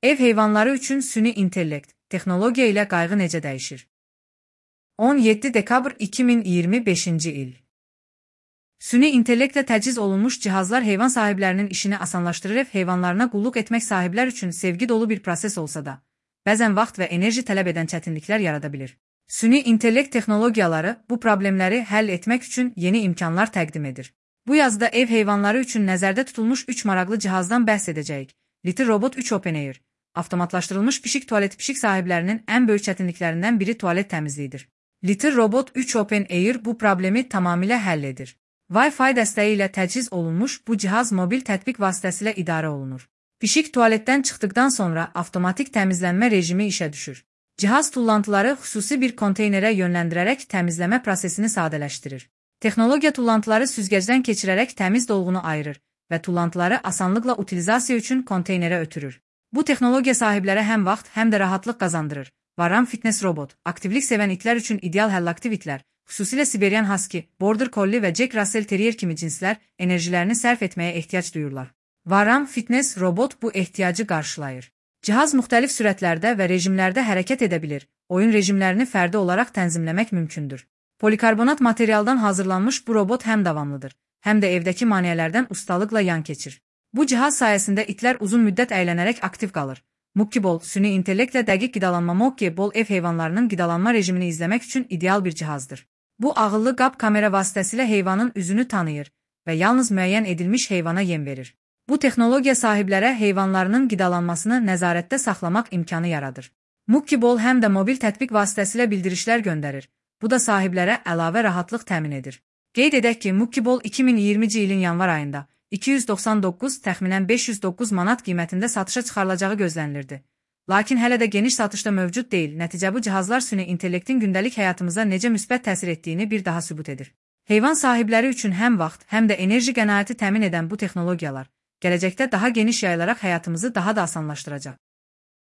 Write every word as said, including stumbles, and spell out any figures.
Ev heyvanları üçün süni intellekt, texnologiya ilə qayğı necə dəyişir? on yeddi dekabr iki min iyirmi beşinci il. Süni intellektlə təchiz olunmuş cihazlar heyvan sahiblərinin işini asanlaşdırır, ev heyvanlarına qulluq etmək sahiblər üçün sevgi dolu bir proses olsa da, bəzən vaxt və enerji tələb edən çətinliklər yarada bilir. Süni intellekt texnologiyaları bu problemləri həll etmək üçün yeni imkanlar təqdim edir. Bu yazıda ev heyvanları üçün nəzərdə tutulmuş üç maraqlı cihazdan bəhs edəcəyik. Little Robot üç OpenAir. Avtomatlaşdırılmış pişik tualet pişik sahiblərinin ən böyük çətinliklərindən biri tualet təmizliyidir. Little Robot üç OpenAir bu problemi tamamilə həll edir. Wi-Fi dəstəyi ilə təchiz olunmuş bu cihaz mobil tətbiq vasitəsilə idarə olunur. Pişik tualetdən çıxdıqdan sonra avtomatik təmizlənmə rejimi işə düşür. Cihaz tullantıları xüsusi bir konteynerə yönləndirərək təmizləmə prosesini sadələşdirir. Texnologiya tullantıları süzgəcdən keçirərək təmiz dolğunu ayırır və tullantıları asanlıqla utilizasiya üçün konteynerə ötürür. Bu texnologiya sahiblərə həm vaxt, həm də rahatlıq qazandırır. Varam Fitness Robot, aktivlik sevən itlər üçün ideal həllaktiv itlər, xüsusilə Siberian Husky, Border Collie və Jack Russell Terrier kimi cinslər enerjilərini sərf etməyə ehtiyac duyurlar. Varam Fitness Robot bu ehtiyacı qarşılayır. Cihaz müxtəlif sürətlərdə və rejimlərdə hərəkət edə bilir. Oyun rejimlərini fərdi olaraq tənzimləmək mümkündür. Polikarbonat materialdan hazırlanmış bu robot həm davamlıdır, həm də evdəki maneələrdən ustalıqla yan keçir. Bu cihaz sayəsində itlər uzun müddət əylənərək aktiv qalır. Mukkibol, süni intellektlə dəqiq qidalanma Mukkibol ev heyvanlarının qidalanma rejimini izləmək üçün ideal bir cihazdır. Bu ağıllı qap kamera vasitəsilə heyvanın üzünü tanıyır və yalnız müəyyən edilmiş heyvana yem verir. Bu texnologiya sahiblərə heyvanlarının qidalanmasını nəzarətdə saxlamaq imkanı yaradır. Mukkibol həm də mobil tətbiq vasitəsilə bildirişlər göndərir. Bu da sahiblərə əlavə rahatlıq təmin edir. Qeyd edək ki, Mukkibol iki min iyirminci ilin yanvar ayında iki yüz doxsan doqquz, təxminən beş yüz doqquz manat qiymətində satışa çıxarılacağı gözlənilirdi. Lakin hələ də geniş satışda mövcud deyil. Nəticə bu cihazlar süni intellektin gündəlik həyatımıza necə müsbət təsir etdiyini bir daha sübut edir. Heyvan sahibləri üçün həm vaxt, həm də enerji qənaəti təmin edən bu texnologiyalar gələcəkdə daha geniş yayılaraq həyatımızı daha da asanlaşdıracaq.